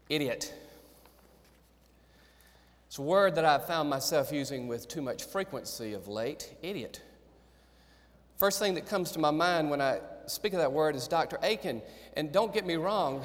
Idiot. It's a word that I've found myself using with too much frequency of late. Idiot. First thing that comes to my mind when I speak of that word is Dr. Akin. And don't get me wrong,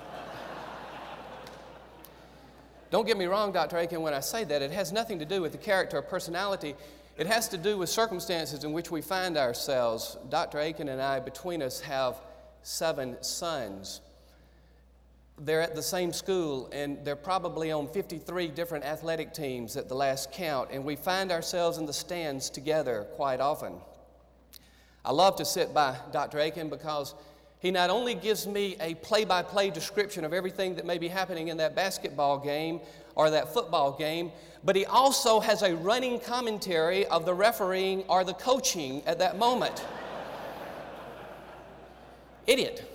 Dr. Akin, when I say that. It has nothing to do with the character or personality. It has to do with circumstances in which we find ourselves. Dr. Akin and I, between us, have 7 sons. They're at the same school, and they're probably on 53 different athletic teams at the last count, and we find ourselves in the stands together quite often. I love to sit by Dr. Akin because he not only gives me a play-by-play description of everything that may be happening in that basketball game or that football game, but he also has a running commentary of the refereeing or the coaching at that moment. Idiot.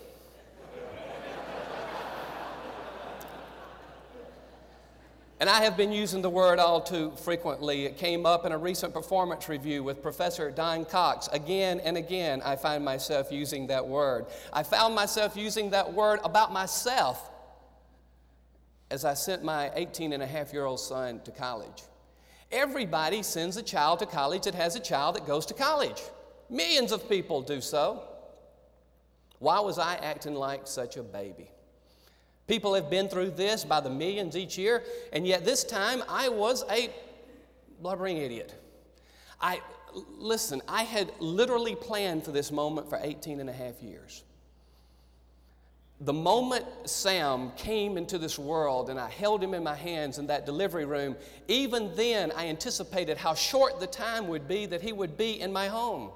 And I have been using the word all too frequently. It came up in a recent performance review with Professor Don Cox. Again and again, I find myself using that word. I found myself using that word about myself as I sent my 18-and-a-half-year-old son to college. Everybody sends a child to college that has a child that goes to college. Millions of people do so. Why was I acting like such a baby? People have been through this by the millions each year, and yet this time I was a blubbering idiot. I had literally planned for this moment for 18 and a half years. The moment Sam came into this world and I held him in my hands in that delivery room, even then I anticipated how short the time would be that he would be in my home.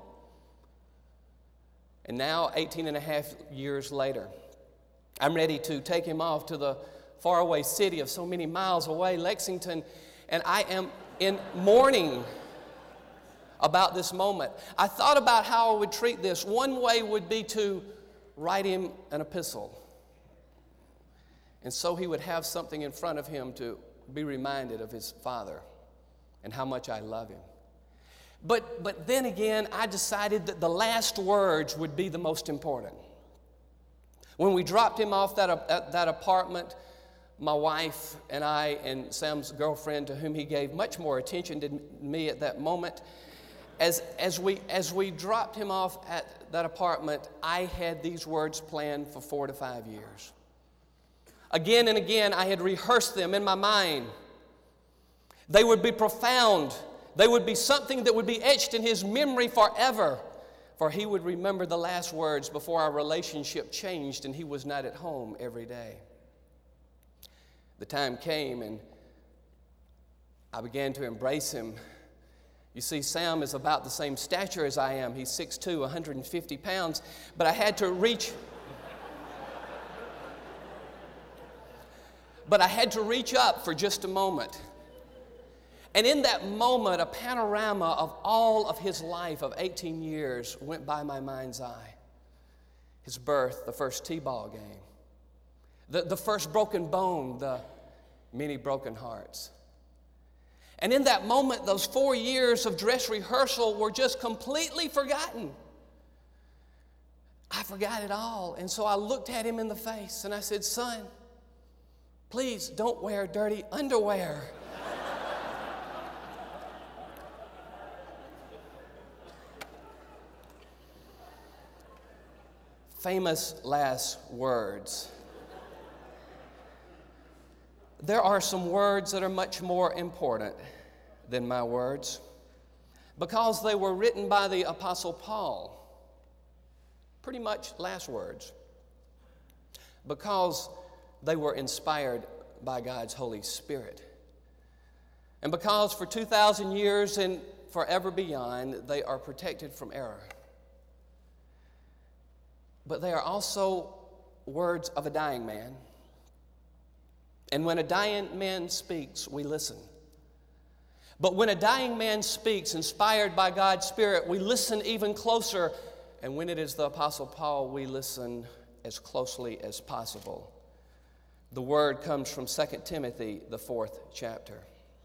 And now, 18 and a half years later, I'm ready to take him off to the faraway city of so many miles away, Lexington, and I am in mourning about this moment. I thought about how I would treat this. One way would be to write him an epistle, and so he would have something in front of him to be reminded of his father and how much I love him. But then again, I decided that the last words would be the most important. When we dropped him off at that apartment, my wife and I and Sam's girlfriend, to whom he gave much more attention than me at that moment, as we dropped him off at that apartment, I had these words planned for 4 to 5 years. Again and again, I had rehearsed them in my mind. They would be profound. They would be something that would be etched in his memory forever. For he would remember the last words before our relationship changed and he was not at home every day. The time came and I began to embrace him. You see, Sam is about the same stature as I am. He's 6'2", 150 pounds. But I had to reach up for just a moment. And in that moment, a panorama of all of his life of 18 years went by my mind's eye. His birth, the first T-ball game, the first broken bone, the many broken hearts. And in that moment, those 4 years of dress rehearsal were just completely forgotten. I forgot it all. And so I looked at him in the face and I said, "Son, please don't wear dirty underwear." Famous last words. There are some words that are much more important than my words because they were written by the Apostle Paul. Pretty much last words. Because they were inspired by God's Holy Spirit. And because for 2,000 years and forever beyond, they are protected from error. But they are also words of a dying man. And when a dying man speaks, we listen. But when a dying man speaks, inspired by God's Spirit, we listen even closer. And when it is the Apostle Paul, we listen as closely as possible. The word comes from 2 Timothy, the 4th chapter.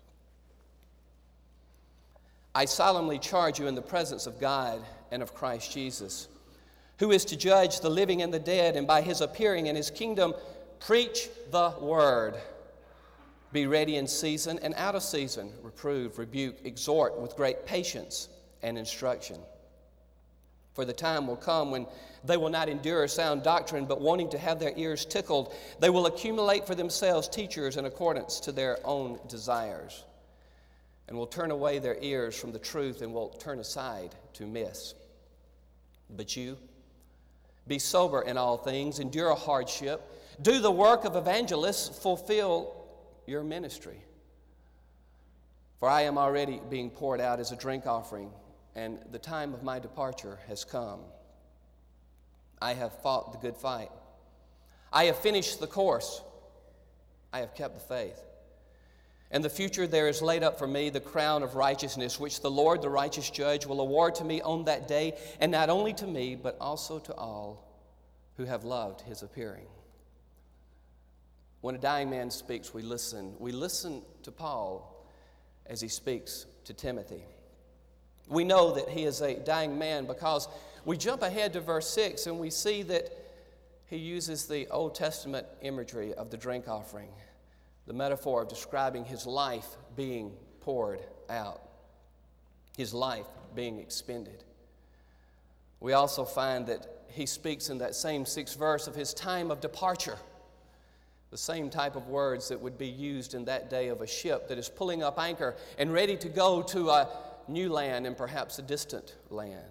I solemnly charge you in the presence of God and of Christ Jesus, who is to judge the living and the dead, and by his appearing in his kingdom Preach the word. Be ready in season and out of season. Reprove, rebuke, exhort with great patience and instruction. For the time will come when they will not endure sound doctrine, but wanting to have their ears tickled, they will accumulate for themselves teachers in accordance to their own desires, and will turn away their ears from the truth and will turn aside to myths. But you, be sober in all things, endure hardship, do the work of evangelists, fulfill your ministry. For I am already being poured out as a drink offering, and the time of my departure has come. I have fought the good fight. I have finished the course. I have kept the faith. In the future there is laid up for me the crown of righteousness, which the Lord, the righteous judge, will award to me on that day, and not only to me, but also to all who have loved his appearing. When a dying man speaks, we listen. We listen to Paul as he speaks to Timothy. We know that he is a dying man because we jump ahead to verse 6 and we see that he uses the Old Testament imagery of the drink offering, the metaphor of describing his life being poured out, his life being expended. We also find that he speaks in that same 6th verse of his time of departure, the same type of words that would be used in that day of a ship that is pulling up anchor and ready to go to a new land and perhaps a distant land.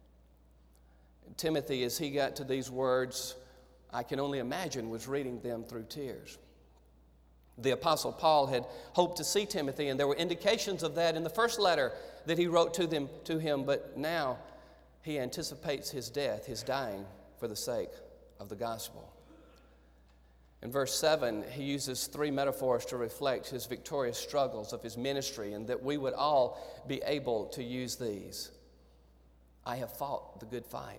Timothy, as he got to these words, I can only imagine, was reading them through tears. The Apostle Paul had hoped to see Timothy, and there were indications of that in the first letter that he wrote to him, but now he anticipates his death, his dying, for the sake of the gospel. In verse 7, he uses 3 metaphors to reflect his victorious struggles of his ministry, and that we would all be able to use these. I have fought the good fight.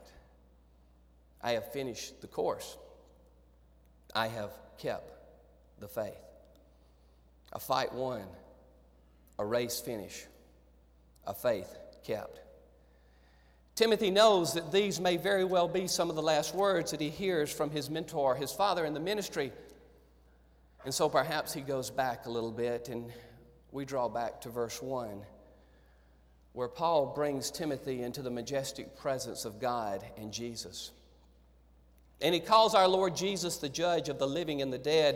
I have finished the course. I have kept the faith. A fight won, a race finished, a faith kept. Timothy knows that these may very well be some of the last words that he hears from his mentor, his father in the ministry. And so perhaps he goes back a little bit, and we draw back to verse 1, where Paul brings Timothy into the majestic presence of God and Jesus. And he calls our Lord Jesus the judge of the living and the dead,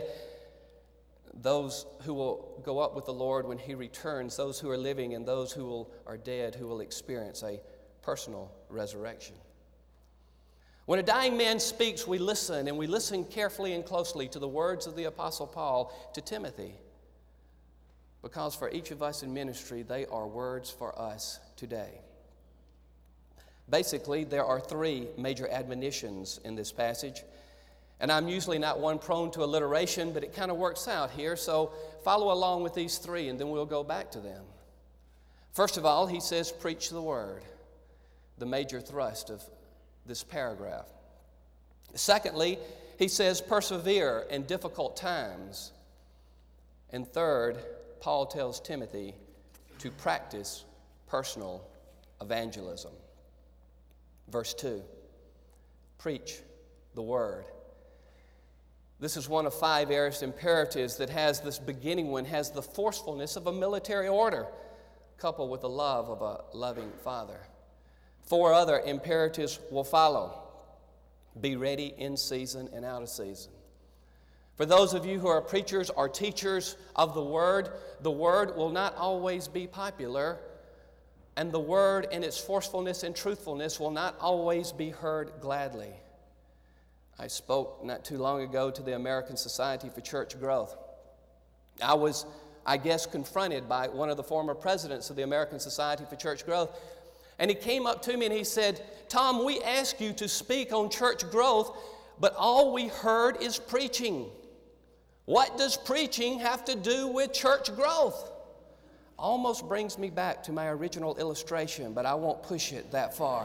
those who will go up with the Lord when he returns, those who are living and those who are dead, who will experience a personal resurrection. When a dying man speaks, we listen, and we listen carefully and closely to the words of the Apostle Paul to Timothy, because for each of us in ministry, they are words for us today. Basically, there are 3 major admonitions in this passage, and I'm usually not one prone to alliteration, but it kind of works out here, so follow along with these 3, and then we'll go back to them. First of all, he says, preach the word, the major thrust of this paragraph. Secondly, he says, persevere in difficult times. And third, Paul tells Timothy to practice personal evangelism. Verse 2, preach the word. This is one of 5 aorist imperatives that has this beginning one, has the forcefulness of a military order, coupled with the love of a loving father. 4 other imperatives will follow. Be ready in season and out of season. For those of you who are preachers or teachers of the word will not always be popular, and the word in its forcefulness and truthfulness will not always be heard gladly. I spoke not too long ago to the American Society for Church Growth. I was, confronted by one of the former presidents of the American Society for Church Growth. And he came up to me and he said, Tom, we asked you to speak on church growth, but all we heard is preaching. What does preaching have to do with church growth? Almost brings me back to my original illustration, but I won't push it that far.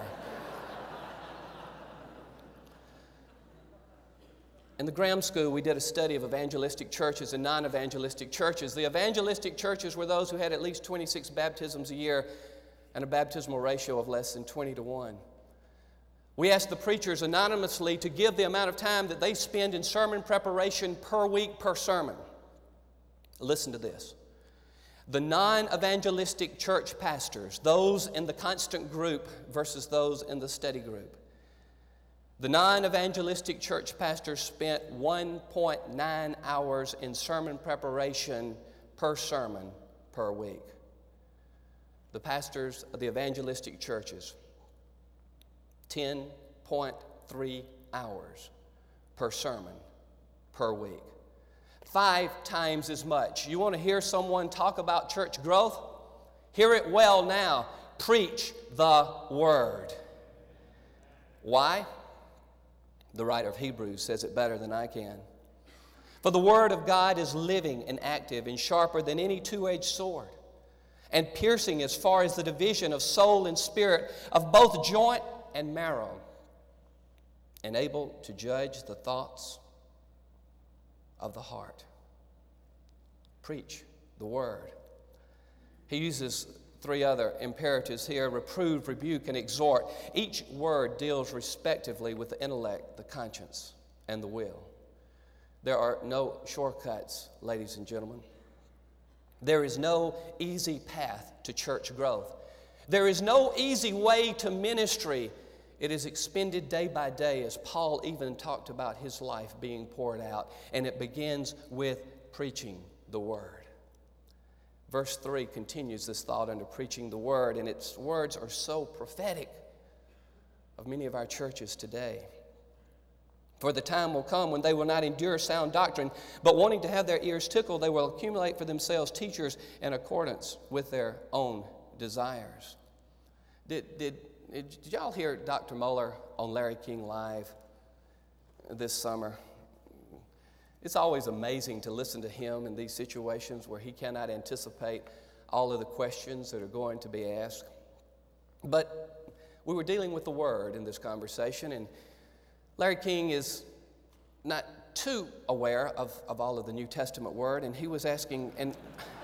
In the Graham School, we did a study of evangelistic churches and non-evangelistic churches. The evangelistic churches were those who had at least 26 baptisms a year and a baptismal ratio of less than 20 to 1. We ask the preachers anonymously to give the amount of time that they spend in sermon preparation per week per sermon. Listen to this. The non-evangelistic church pastors, those in the constant group versus those in the study group. The non-evangelistic church pastors spent 1.9 hours in sermon preparation per sermon per week. The pastors of the evangelistic churches, 10.3 hours per sermon per week. 5 times as much. You want to hear someone talk about church growth? Hear it well now. Preach the Word. Why? The writer of Hebrews says it better than I can. For the Word of God is living and active and sharper than any two-edged sword, and piercing as far as the division of soul and spirit, of both joint and marrow, and able to judge the thoughts of the heart. Preach the Word. He uses 3 other imperatives here: reprove, rebuke, and exhort. Each word deals respectively with the intellect, the conscience, and the will. There are no shortcuts, ladies and gentlemen. There is no easy path to church growth. There is no easy way to ministry. It is expended day by day, as Paul even talked about his life being poured out. And it begins with preaching the Word. Verse 3 continues this thought under preaching the Word, and its words are so prophetic of many of our churches today. For the time will come when they will not endure sound doctrine, but wanting to have their ears tickled, they will accumulate for themselves teachers in accordance with their own desires. Did y'all hear Dr. Moeller on Larry King Live this summer? It's always amazing to listen to him in these situations where he cannot anticipate all of the questions that are going to be asked. But we were dealing with the Word in this conversation, and Larry King is not too aware of all of the New Testament Word, and he was asking, and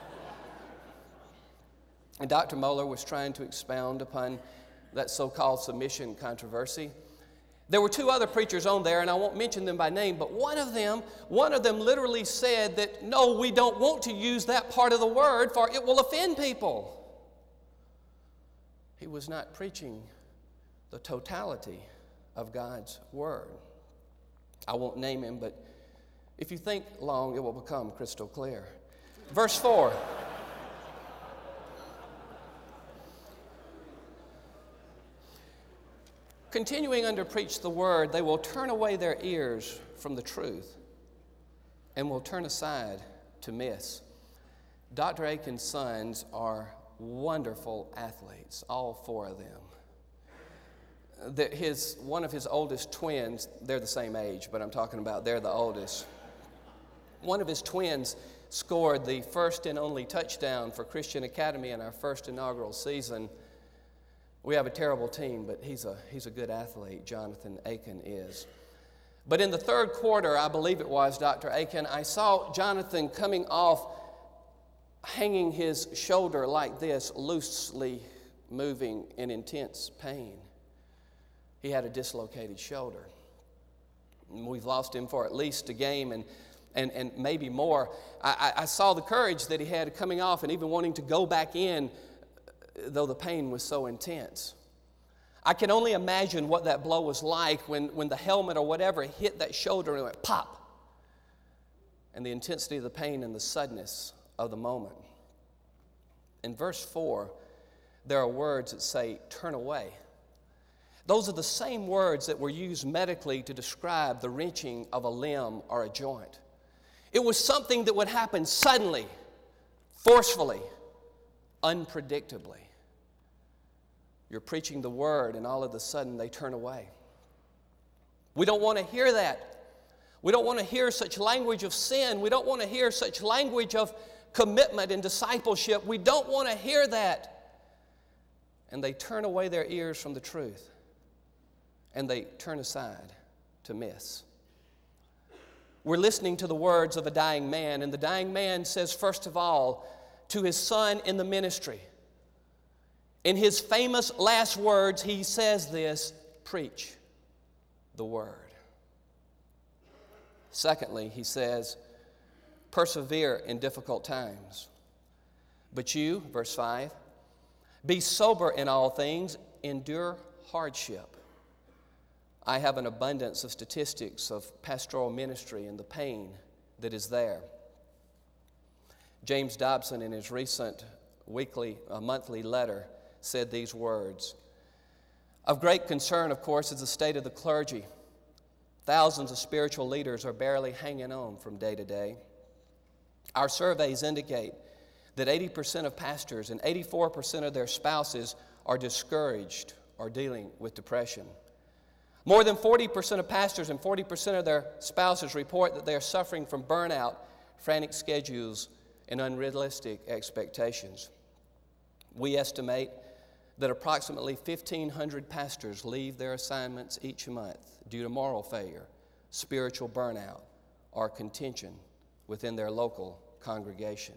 Dr. Moeller was trying to expound upon that so-called submission controversy. There were 2 other preachers on there, and I won't mention them by name, but one of them literally said that, no, we don't want to use that part of the Word, for it will offend people. He was not preaching the totality of God's Word. I won't name him, but if you think long, it will become crystal clear. Verse 4. Continuing under preach the Word, they will turn away their ears from the truth and will turn aside to miss. Dr. Aiken's sons are wonderful athletes, all 4 of them. One of his oldest twins, they're the same age, but I'm talking about they're the oldest. One of his twins scored the first and only touchdown for Christian Academy in our first inaugural season. We have a terrible team, but he's a good athlete, Jonathan Aiken is. But in the 3rd quarter, I believe it was, Dr. Aiken, I saw Jonathan coming off, hanging his shoulder like this, loosely moving in intense pain. He had a dislocated shoulder. We've lost him for at least a game and maybe more. I saw the courage that he had coming off and even wanting to go back in, though the pain was so intense. I can only imagine what that blow was like when the helmet or whatever hit that shoulder and it went pop. And the intensity of the pain and the suddenness of the moment. In verse 4, there are words that say, turn away. Those are the same words that were used medically to describe the wrenching of a limb or a joint. It was something that would happen suddenly, forcefully, unpredictably. You're preaching the Word, and all of a sudden they turn away. We don't want to hear that. We don't want to hear such language of sin. We don't want to hear such language of commitment and discipleship. We don't want to hear that. And they turn away their ears from the truth, and they turn aside to miss. We're listening to the words of a dying man, and the dying man says, first of all, to his son in the ministry, in his famous last words, he says this, preach the Word. Secondly, he says, persevere in difficult times. But you, verse 5, be sober in all things, endure hardship. I have an abundance of statistics of pastoral ministry and the pain that is there. James Dobson, in his recent monthly letter, said these words. Of great concern, of course, is the state of the clergy. Thousands of spiritual leaders are barely hanging on from day to day. Our surveys indicate that 80% of pastors and 84% of their spouses are discouraged or dealing with depression. More than 40% of pastors and 40% of their spouses report that they are suffering from burnout, frantic schedules, and unrealistic expectations. We estimate that approximately 1,500 pastors leave their assignments each month due to moral failure, spiritual burnout, or contention within their local congregation.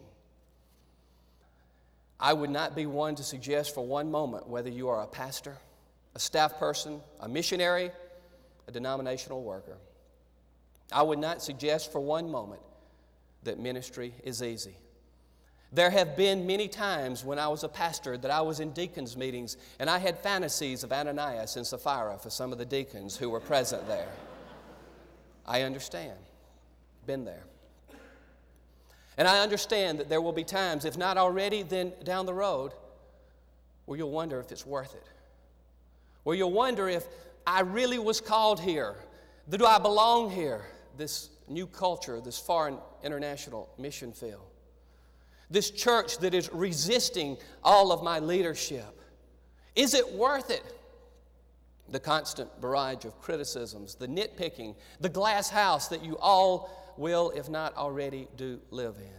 I would not be one to suggest for one moment whether you are a pastor, a staff person, a missionary, a denominational worker. I would not suggest for one moment that ministry is easy. There have been many times when I was a pastor that I was in deacons' meetings and I had fantasies of Ananias and Sapphira for some of the deacons who were present there. I understand. Been there. And I understand that there will be times, if not already, then down the road, where you'll wonder if it's worth it. Where you'll wonder if I really was called here. Do I belong here? This new culture, this foreign international mission field. This church that is resisting all of my leadership. Is it worth it? The constant barrage of criticisms, the nitpicking, the glass house that you all will, if not already, do live in.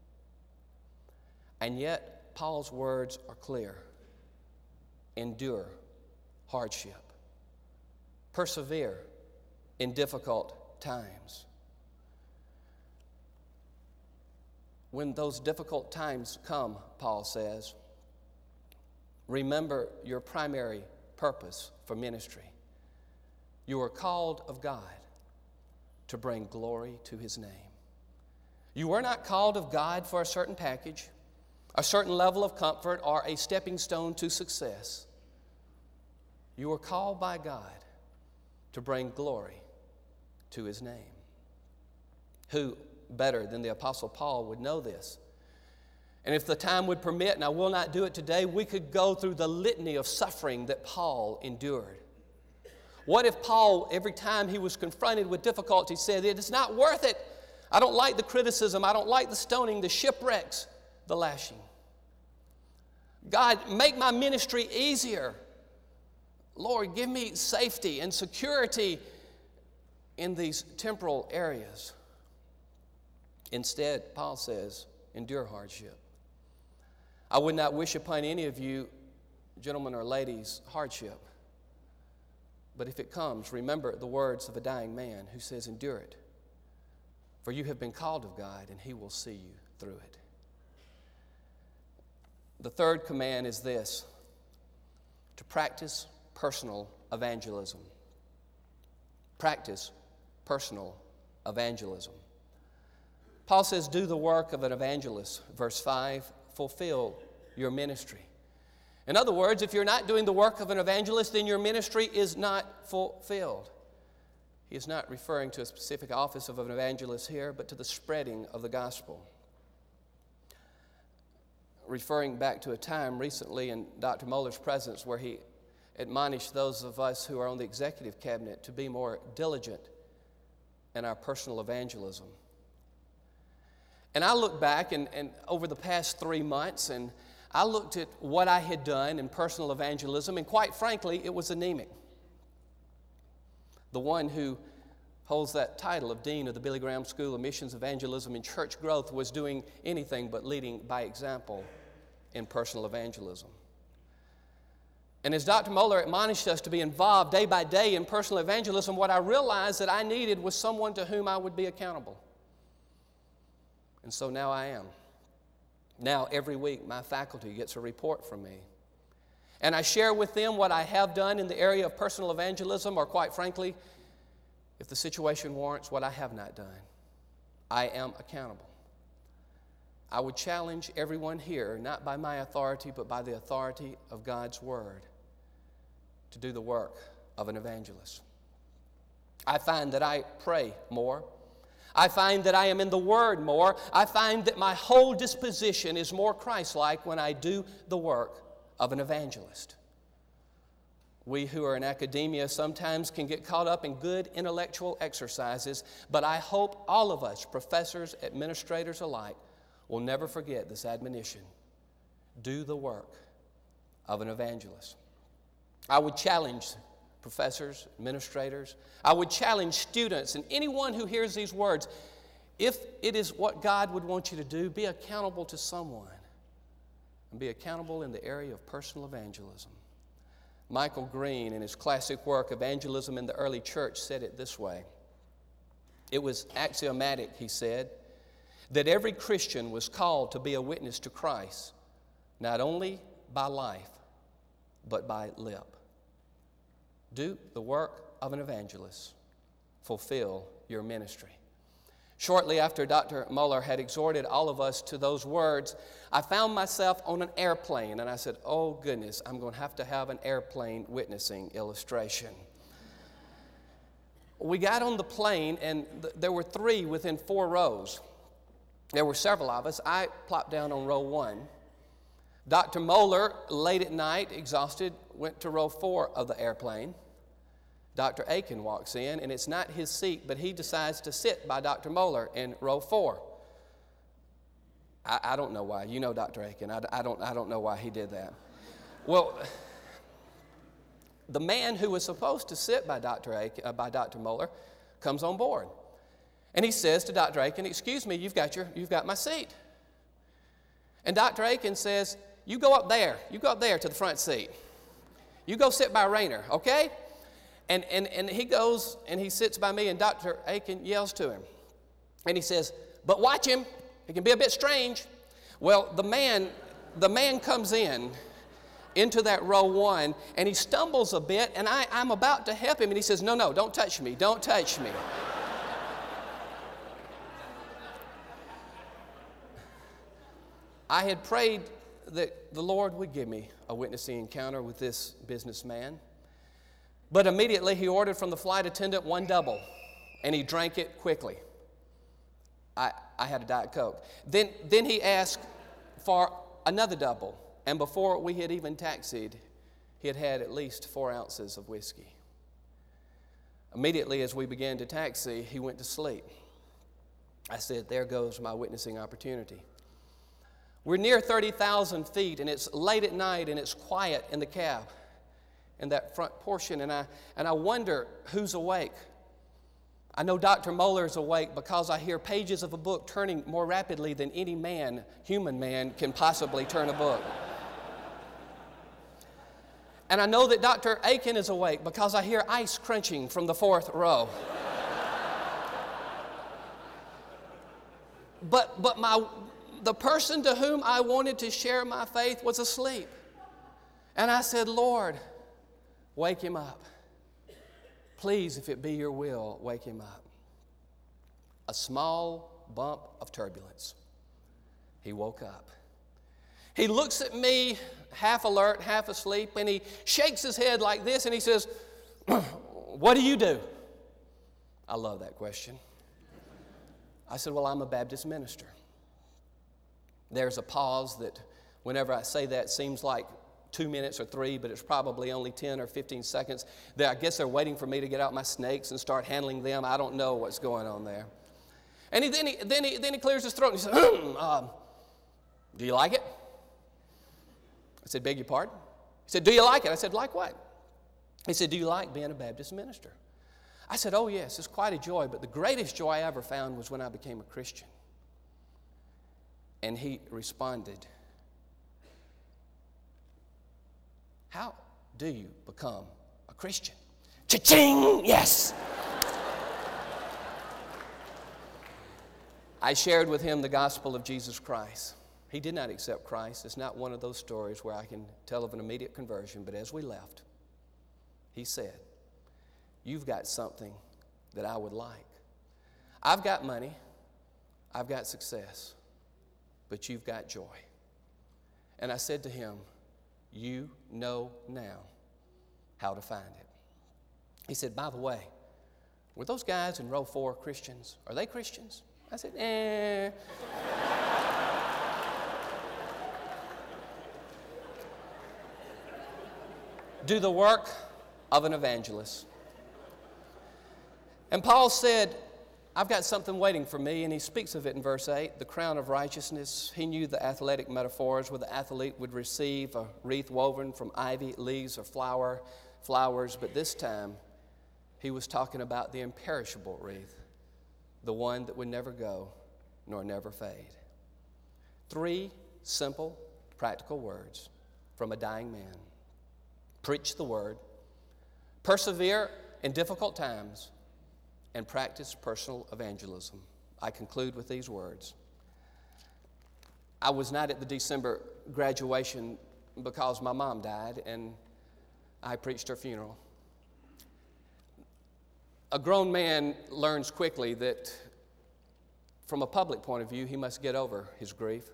And yet, Paul's words are clear. Endure hardship. Persevere in difficult times. When those difficult times come, Paul says, remember your primary purpose for ministry. You are called of God to bring glory to His name. You were not called of God for a certain package, a certain level of comfort, or a stepping stone to success. You were called by God to bring glory to His name. Who better than the Apostle Paul would know this? And if the time would permit, and I will not do it today, we could go through the litany of suffering that Paul endured. What if Paul, every time he was confronted with difficulty, said, "It is not worth it. I don't like the criticism. I don't like the stoning, the shipwrecks, the lashing. God, make my ministry easier. Lord, give me safety and security in these temporal areas." Instead, Paul says, endure hardship. I would not wish upon any of you, gentlemen or ladies, hardship. But if it comes, remember the words of a dying man who says, endure it. For you have been called of God, and He will see you through it. The third command is this: to practice personal evangelism. Practice personal evangelism. Paul says, do the work of an evangelist. Verse 5, fulfill your ministry. In other words, if you're not doing the work of an evangelist, then your ministry is not fulfilled. He is not referring to a specific office of an evangelist here, but to the spreading of the gospel. Referring back to a time recently in Dr. Muller's presence where he admonished those of us who are on the executive cabinet to be more diligent in our personal evangelism. And I look back and over the past 3 months, and I looked at what I had done in personal evangelism, and quite frankly, it was anemic. The one who holds that title of Dean of the Billy Graham School of Missions, Evangelism, and Church Growth was doing anything but leading by example in personal evangelism. And as Dr. Muller admonished us to be involved day by day in personal evangelism, what I realized that I needed was someone to whom I would be accountable. And so now I am. Now every week my faculty gets a report from me. And I share with them what I have done in the area of personal evangelism, or quite frankly, if the situation warrants what I have not done, I am accountable. I would challenge everyone here, not by my authority, but by the authority of God's Word, to do the work of an evangelist. I find that I pray more. I find that I am in the Word more. I find that my whole disposition is more Christ-like when I do the work of an evangelist. We who are in academia sometimes can get caught up in good intellectual exercises, but I hope all of us, professors, administrators alike, will never forget this admonition. Do the work of an evangelist. I would challenge professors, administrators. I would challenge students and anyone who hears these words. If it is what God would want you to do, be accountable to someone and be accountable in the area of personal evangelism. Michael Green, in his classic work, Evangelism in the Early Church, said it this way. It was axiomatic, he said, that every Christian was called to be a witness to Christ, not only by life, but by lip. Do the work of an evangelist. Fulfill your ministry. Shortly after Dr. Mohler had exhorted all of us to those words, I found myself on an airplane, and I said, oh goodness, I'm going to have an airplane witnessing illustration. We got on the plane, and there were 3 within 4 rows. There were several of us. I plopped down on row 1. Dr. Mohler, late at night, exhausted, went to row 4 of the airplane. Dr. Aiken walks in, and it's not his seat, but he decides to sit by Dr. Mohler in row 4. I don't know why. You know Dr. Aiken. I don't know why he did that. Well, the man who was supposed to sit by Dr. Mohler comes on board. And he says to Dr. Aiken, excuse me, you've got my seat. And Dr. Aiken says, you go up there to the front seat. You go sit by Rayner, okay? And he goes and he sits by me, and Dr. Aiken yells to him. And he says, but watch him. He can be a bit strange. Well, the man comes into that row 1, and he stumbles a bit, and I'm about to help him, and he says, no, don't touch me. Don't touch me. I had prayed that the Lord would give me a witnessing encounter with this businessman. But immediately he ordered from the flight attendant 1 double, and he drank it quickly. I had a Diet Coke. Then he asked for another double, and before we had even taxied, he had had at least 4 ounces of whiskey. Immediately as we began to taxi, he went to sleep. I said, there goes my witnessing opportunity. We're near 30,000 feet, and it's late at night, and it's quiet in the cab, in that front portion, and I wonder who's awake. I know Dr. Mohler is awake because I hear pages of a book turning more rapidly than any human man, can possibly turn a book. And I know that Dr. Aiken is awake because I hear ice crunching from the 4th row. But the person to whom I wanted to share my faith was asleep. And I said, Lord, wake him up. Please, if it be your will, wake him up. A small bump of turbulence. He woke up. He looks at me, half alert, half asleep, and he shakes his head like this, and he says, what do you do? I love that question. I said, well, I'm a Baptist minister. There's a pause that whenever I say that seems like 2 minutes or 3, but it's probably only 10 or 15 seconds. I guess they're waiting for me to get out my snakes and start handling them. I don't know what's going on there. And then he clears his throat and he says, do you like it? I said, beg your pardon? He said, do you like it? I said, like what? He said, do you like being a Baptist minister? I said, oh yes, it's quite a joy, but the greatest joy I ever found was when I became a Christian. And he responded, how do you become a Christian? Cha-ching! Yes! I shared with him the gospel of Jesus Christ. He did not accept Christ. It's not one of those stories where I can tell of an immediate conversion, but as we left, he said, you've got something that I would like. I've got money, I've got success, but you've got joy. And I said to him, you know now how to find it. He said, by the way, were those guys in row 4 Christians? Are they Christians? I said, Do the work of an evangelist. And Paul said, I've got something waiting for me, and he speaks of it in verse 8, the crown of righteousness. He knew the athletic metaphors where the athlete would receive a wreath woven from ivy, leaves, or flowers, but this time he was talking about the imperishable wreath, the one that would never go nor never fade. 3 simple, practical words from a dying man. Preach the word, persevere in difficult times, and practice personal evangelism. I conclude with these words. I was not at the December graduation because my mom died, and I preached her funeral. A grown man learns quickly that from a public point of view, he must get over his grief.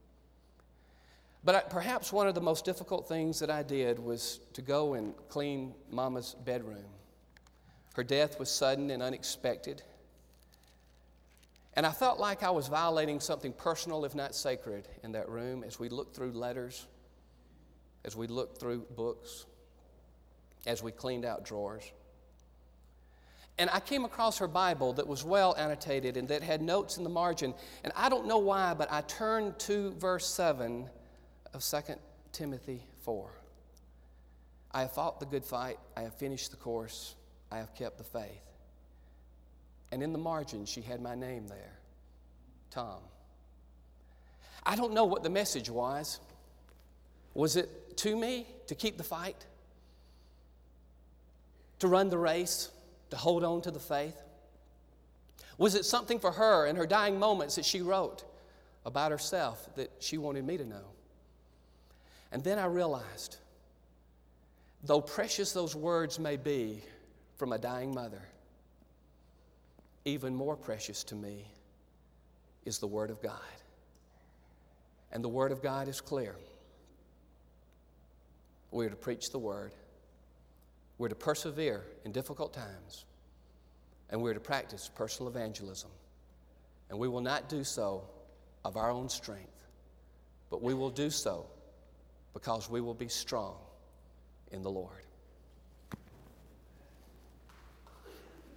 But perhaps one of the most difficult things that I did was to go and clean Mama's bedroom. Her death was sudden and unexpected. And I felt like I was violating something personal, if not sacred, in that room as we looked through letters, as we looked through books, as we cleaned out drawers. And I came across her Bible that was well annotated and that had notes in the margin. And I don't know why, but I turned to verse 7 of 2 Timothy 4. I have fought the good fight. I have finished the course. I have kept the faith. And in the margin, she had my name there, Tom. I don't know what the message was. Was it to me to keep the fight? To run the race? To hold on to the faith? Was it something for her in her dying moments that she wrote about herself that she wanted me to know? And then I realized, though precious those words may be from a dying mother, even more precious to me is the Word of God. And the Word of God is clear. We're to preach the Word. We're to persevere in difficult times. And we're to practice personal evangelism. And we will not do so of our own strength, but we will do so because we will be strong in the Lord.